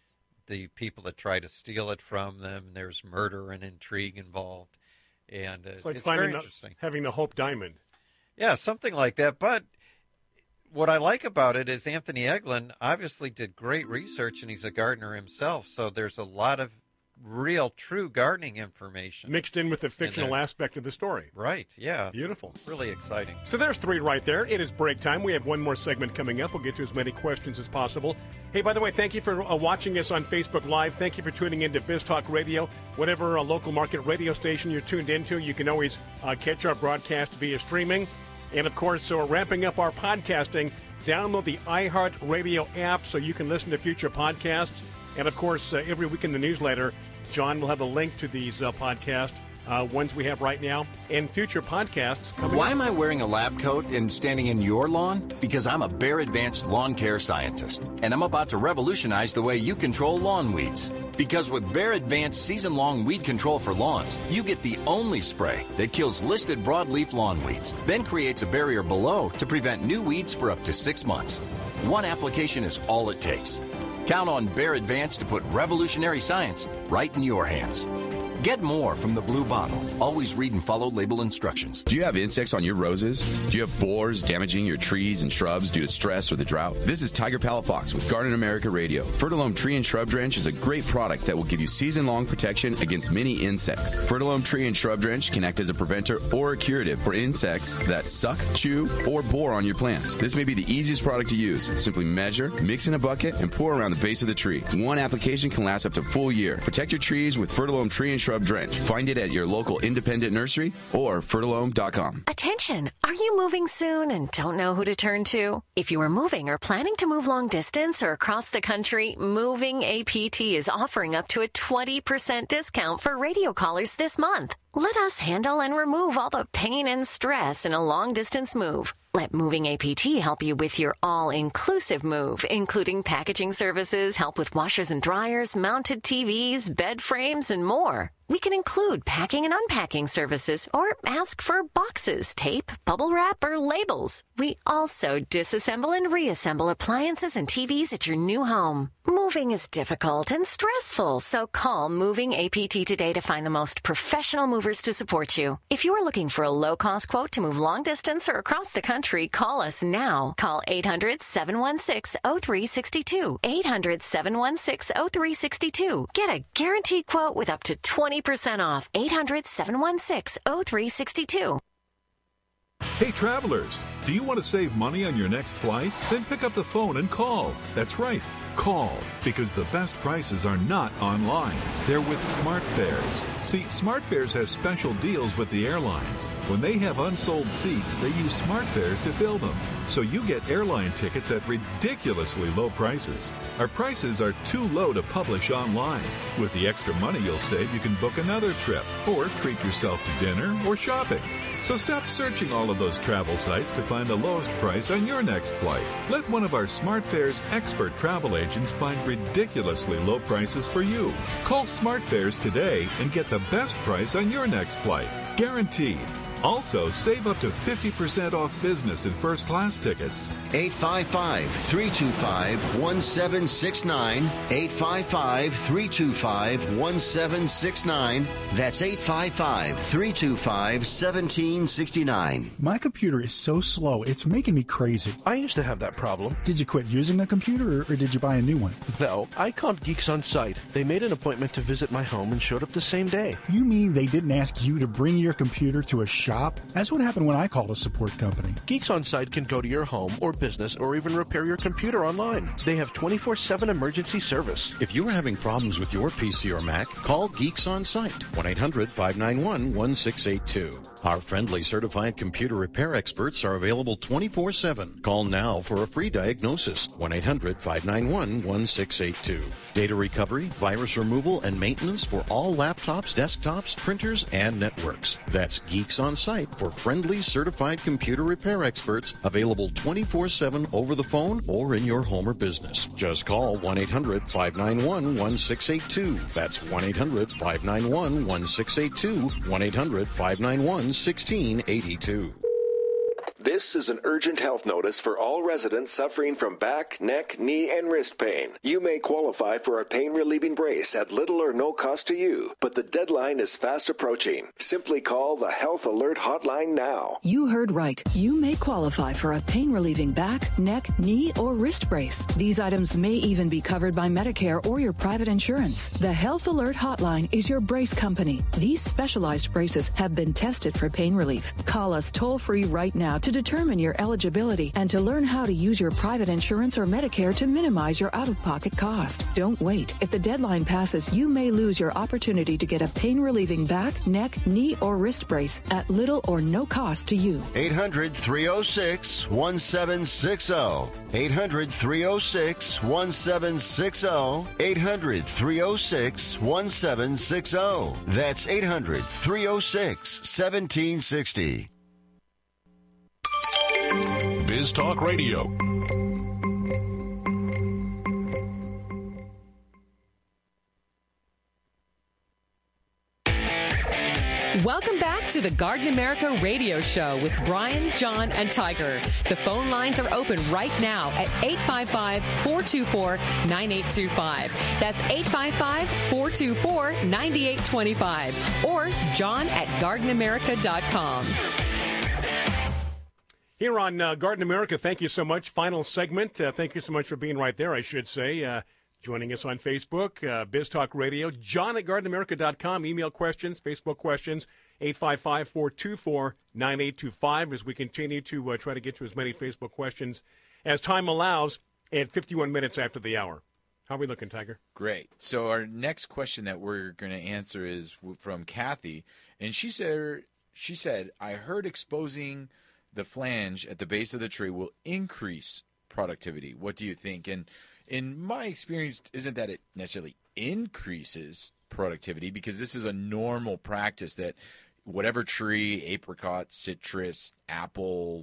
the people that try to steal it from them. There's murder and intrigue involved. And it's like it's finding very interesting. Having the Hope Diamond. Yeah, something like that. But what I like about it is Anthony Eglin obviously did great research, and he's a gardener himself. So there's a lot of real, true gardening information mixed in with the fictional aspect of the story. Right, yeah. Beautiful. Really exciting. So there's 3 right there. It is break time. We have one more segment coming up. We'll get to as many questions as possible. Hey, by the way, thank you for watching us on Facebook Live. Thank you for tuning in to Biz Talk Radio. Whatever local market radio station you're tuned into, you can always catch our broadcast via streaming. And, of course, we're ramping up our podcasting. Download the iHeartRadio app so you can listen to future podcasts. And, of course, every week in the newsletter, John will have a link to these podcasts, ones we have right now, and future podcasts coming Why up. am I wearing a lab coat and standing in your lawn? Because I'm a Bayer Advanced Lawn Care Scientist, and I'm about to revolutionize the way you control lawn weeds. Because with Bayer Advanced Season-Long Weed Control for Lawns, you get the only spray that kills listed broadleaf lawn weeds, then creates a barrier below to prevent new weeds for up to 6 months. One application is all it takes. Count on Bayer Advanced to put revolutionary science right in your hands. Get more from the blue bottle. Always read and follow label instructions. Do you have insects on your roses? Do you have borers damaging your trees and shrubs due to stress or the drought? This is Tiger Palafox with Garden America Radio. Fertilome Tree and Shrub Drench is a great product that will give you season-long protection against many insects. Fertilome Tree and Shrub Drench can act as a preventer or a curative for insects that suck, chew, or bore on your plants. This may be the easiest product to use. Simply measure, mix in a bucket, and pour around the base of the tree. One application can last up to a full year. Protect your trees with Fertilome Tree and Shrub Drench. Find it at your local independent nursery or fertilome.com. Attention! Are you moving soon and don't know who to turn to? If you are moving or planning to move long distance or across the country, Moving APT is offering up to a 20% discount for radio callers this month. Let us handle and remove all the pain and stress in a long-distance move. Let Moving APT help you with your all-inclusive move, including packaging services, help with washers and dryers, mounted TVs, bed frames, and more. We can include packing and unpacking services or ask for boxes, tape, bubble wrap, or labels. We also disassemble and reassemble appliances and TVs at your new home. Moving is difficult and stressful, so call Moving APT today to find the most professional movers to support you. If you are looking for a low-cost quote to move long distance or across the country, call us now. Call 800-716-0362. 800-716-0362. Get a guaranteed quote with up to 20% off. 800-716-0362. Hey travelers, do you want to save money on your next flight? Then pick up the phone and call. That's right, call, because the best prices are not online. They're with SmartFares. See, SmartFares has special deals with the airlines. When they have unsold seats, they use SmartFares to fill them. So you get airline tickets at ridiculously low prices. Our prices are too low to publish online. With the extra money you'll save, you can book another trip or treat yourself to dinner or shopping. So stop searching all of those travel sites to find the lowest price on your next flight. Let one of our SmartFares expert travel agents find ridiculously low prices for you. Call SmartFares today and get the best price on your next flight. Guaranteed. Also, save up to 50% off business and first-class tickets. 855-325-1769. 855-325-1769. That's 855-325-1769. My computer is so slow, it's making me crazy. I used to have that problem. Did you quit using a computer or did you buy a new one? No, I called Geeks on Site. They made an appointment to visit my home and showed up the same day. You mean they didn't ask you to bring your computer to a show shop? That's what happened when I called a support company. Geeks On Site can go to your home or business or even repair your computer online. They have 24/7 emergency service. If you are having problems with your PC or Mac, call Geeks On Site, 1-800-591-1682. Our friendly certified computer repair experts are available 24/7. Call now for a free diagnosis, 1-800-591-1682. Data recovery, virus removal, and maintenance for all laptops, desktops, printers, and networks. That's Geeks On Site for friendly certified computer repair experts available 24/7 over the phone or in your home or business. Just call 1-800-591-1682. That's 1-800-591-1682, 1-800-591-1682. This is an urgent health notice for all residents suffering from back, neck, knee, and wrist pain. You may qualify for a pain-relieving brace at little or no cost to you, but the deadline is fast approaching. Simply call the Health Alert Hotline now. You heard right. You may qualify for a pain-relieving back, neck, knee, or wrist brace. These items may even be covered by Medicare or your private insurance. The Health Alert Hotline is your brace company. These specialized braces have been tested for pain relief. Call us toll-free right now to determine your eligibility and to learn how to use your private insurance or Medicare to minimize your out-of-pocket cost. Don't wait. If the deadline passes, you may lose your opportunity to get a pain-relieving back, neck, knee, or wrist brace at little or no cost to you. 800-306-1760. 800-306-1760. 800-306-1760. That's 800-306-1760. Biz Talk Radio. Welcome back to the Garden America Radio Show with Brian, John, and Tiger. The phone lines are open right now at 855-424-9825. That's 855-424-9825. Or john@gardenamerica.com. Here on Garden America, thank you so much. Final segment. Thank you so much for being right there, I should say. Joining us on Facebook, Biz Talk Radio, john@gardenamerica.com. Email questions, Facebook questions, 855-424-9825 as we continue to try to get to as many Facebook questions as time allows at 51 minutes after the hour. How are we looking, Tiger? Great. So our next question that we're going to answer is from Kathy, and she said, I heard exposing the flange at the base of the tree will increase productivity. What do you think? And in my experience, isn't that it necessarily increases productivity, because this is a normal practice that whatever tree, apricot, citrus, apple,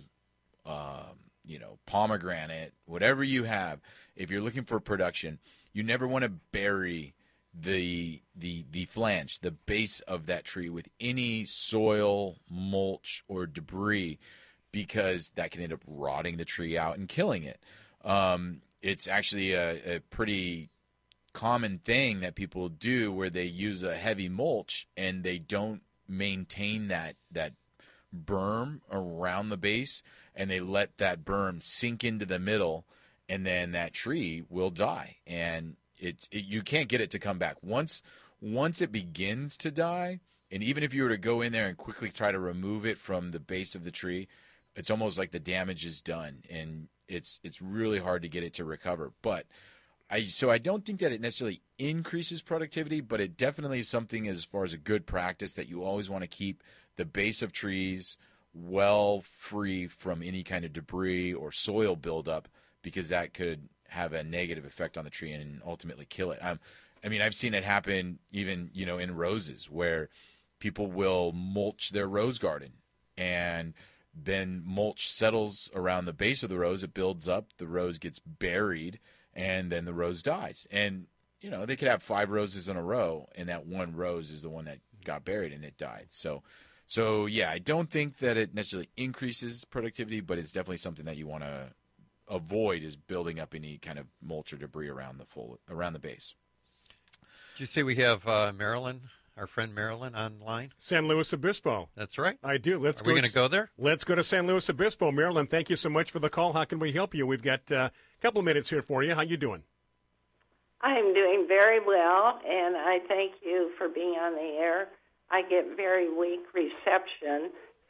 pomegranate, whatever you have, if you're looking for production, you never want to bury the flange, the base of that tree, with any soil, mulch, or debris, because that can end up rotting the tree out and killing it. It's actually a pretty common thing that people do where they use a heavy mulch and they don't maintain that berm around the base, and they let that berm sink into the middle, and then that tree will die. And you can't get it to come back. Once it begins to die, and even if you were to go in there and quickly try to remove it from the base of the tree, it's almost like the damage is done, and it's really hard to get it to recover. But I don't think that it necessarily increases productivity, but it definitely is something as far as a good practice that you always want to keep the base of trees well free from any kind of debris or soil buildup, because that could have a negative effect on the tree and ultimately kill it. I've seen it happen even, in roses, where people will mulch their rose garden, and then mulch settles around the base of the rose. It builds up, the rose gets buried, and then the rose dies. And, they could have 5 roses in a row, and that one rose is the one that got buried and it died. So yeah, I don't think that it necessarily increases productivity, but it's definitely something that you want to avoid, is building up any kind of mulch or debris around the base. Did you see we have Marilyn? Our friend Marilyn online? San Luis Obispo. That's right. I do. Are we going to go there? Let's go to San Luis Obispo. Marilyn, thank you so much for the call. How can we help you? We've got a couple of minutes here for you. How you doing? I'm doing very well, and I thank you for being on the air. I get very weak reception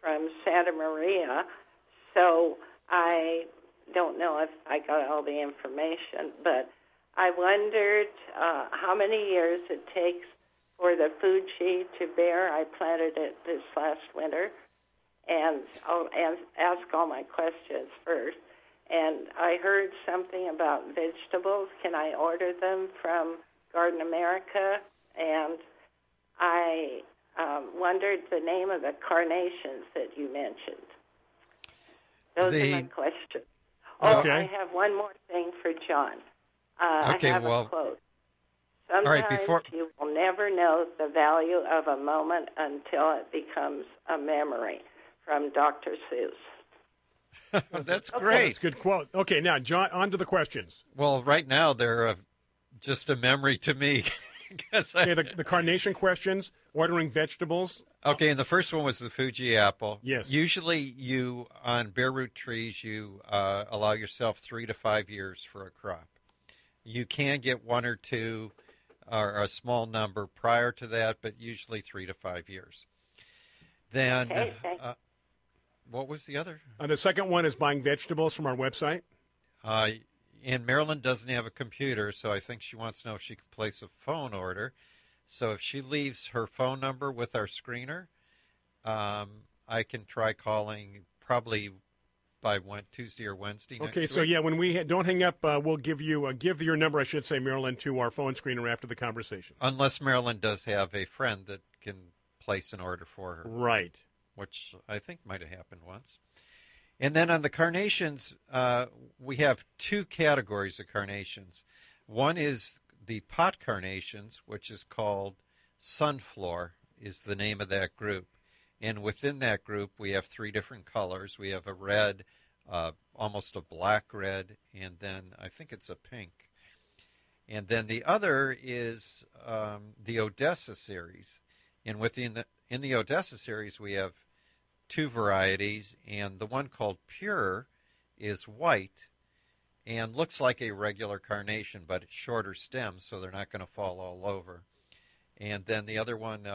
from Santa Maria, so I don't know if I got all the information, but I wondered how many years it takes for the Fuji to bear. I planted it this last winter, and I'll ask all my questions first. And I heard something about vegetables. Can I order them from Garden America? And I wondered the name of the carnations that you mentioned. Those are my questions. Okay. I have one more thing for John. Okay, I have a quote. Sometimes you will never know the value of a moment until it becomes a memory, from Dr. Seuss. That's great. That's a good quote. Okay, now, John, on to the questions. Well, right now, they're just a memory to me. Okay, the carnation questions, ordering vegetables. Okay, and the first one was the Fuji apple. Yes. Usually on bare root trees, you allow yourself 3 to 5 years for a crop. You can get 1 or 2 or a small number prior to that, but usually 3 to 5 years. Then, what was the other? The second one is buying vegetables from our website. And Marilyn doesn't have a computer, so I think she wants to know if she can place a phone order. So if she leaves her phone number with our screener, I can try calling probably by Tuesday or Wednesday next week. Okay, so yeah, when we don't hang up, we'll give your number, I should say, Marilyn, to our phone screener after the conversation. Unless Marilyn does have a friend that can place an order for her. Right. Which I think might have happened once. And then on the carnations, we have 2 categories of carnations. One is the pot carnations, which is called Sunflower, is the name of that group. And within that group, we have 3 different colors. We have a red, almost a black red, and then I think it's a pink. And then the other is the Odessa series. And in the Odessa series, we have 2 varieties, and the one called Pure is white and looks like a regular carnation, but it's shorter stems, so they're not going to fall all over. And then the other one,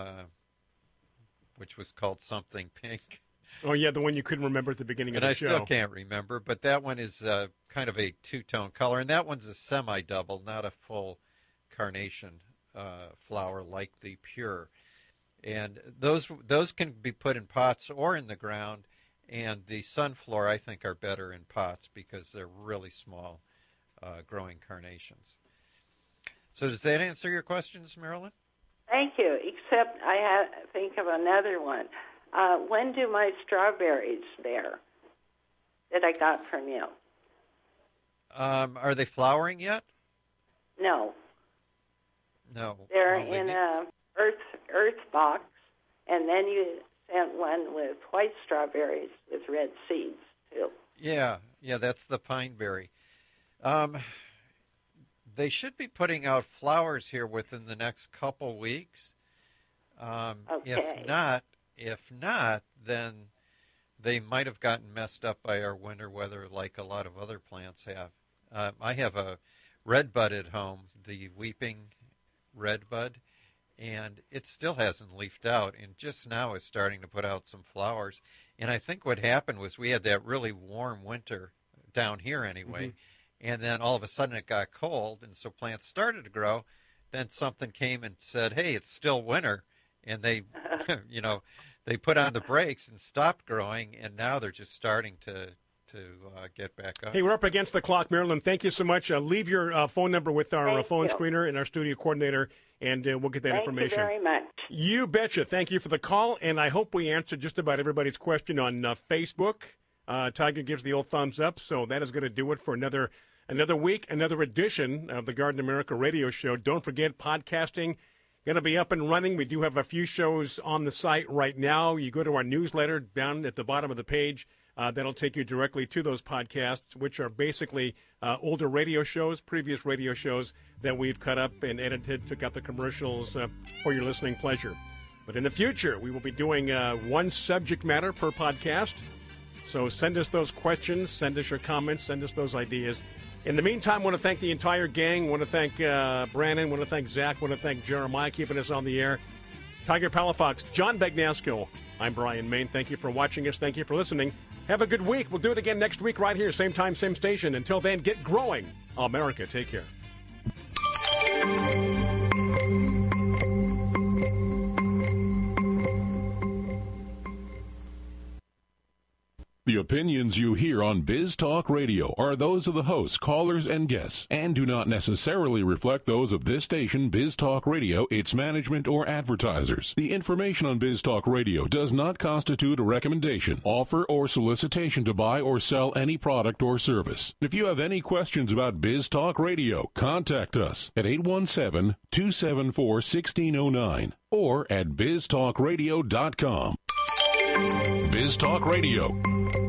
which was called something pink. Oh, yeah, the one you couldn't remember at the beginning of the show. And I still can't remember, but that one is kind of a 2-tone color, and that one's a semi-double, not a full carnation flower like the Pure. And those can be put in pots or in the ground, and the Sunflower, I think, are better in pots because they're really small growing carnations. So does that answer your questions, Marilyn? Thank you, except I think of another one. When do my strawberries bear that I got from you? Are they flowering yet? No. No. They're in a earth box, and then you sent one with white strawberries with red seeds too. Yeah, that's the pineberry. They should be putting out flowers here within the next couple weeks. Okay. If not, then they might have gotten messed up by our winter weather like a lot of other plants have. I have a redbud at home, the weeping redbud, and it still hasn't leafed out, and just now is starting to put out some flowers. And I think what happened was we had that really warm winter down here anyway, and then all of a sudden it got cold, and so plants started to grow. Then something came and said, hey, it's still winter, and they, they put on the brakes and stopped growing, and now they're just starting to get back up. Hey, we're up against the clock, Marilyn. Thank you so much. Leave your phone number with our phone screener and our studio coordinator, and we'll get that information. Thank you very much. You betcha. Thank you for the call, and I hope we answered just about everybody's question on Facebook. Tiger gives the old thumbs up, so that is going to do it for another week, another edition of the Garden America radio show. Don't forget, podcasting going to be up and running. We do have a few shows on the site right now. You go to our newsletter down at the bottom of the page. That'll take you directly to those podcasts, which are basically older radio shows, previous radio shows that we've cut up and edited, took out the commercials for your listening pleasure. But in the future, we will be doing one subject matter per podcast. So send us those questions, send us your comments, send us those ideas. In the meantime, I want to thank the entire gang. I want to thank Brandon, I want to thank Zach, I want to thank Jeremiah keeping us on the air. Tiger Palafox, John Bagnasco. I'm Brian Main. Thank you for watching us. Thank you for listening. Have a good week. We'll do it again next week right here, same time, same station. Until then, get growing. America, take care. The opinions you hear on Biz Talk Radio are those of the hosts, callers, and guests, and do not necessarily reflect those of this station, Biz Talk Radio, its management, or advertisers. The information on Biz Talk Radio does not constitute a recommendation, offer, or solicitation to buy or sell any product or service. If you have any questions about Biz Talk Radio, contact us at 817-274-1609 or at biztalkradio.com. Biz Talk Radio.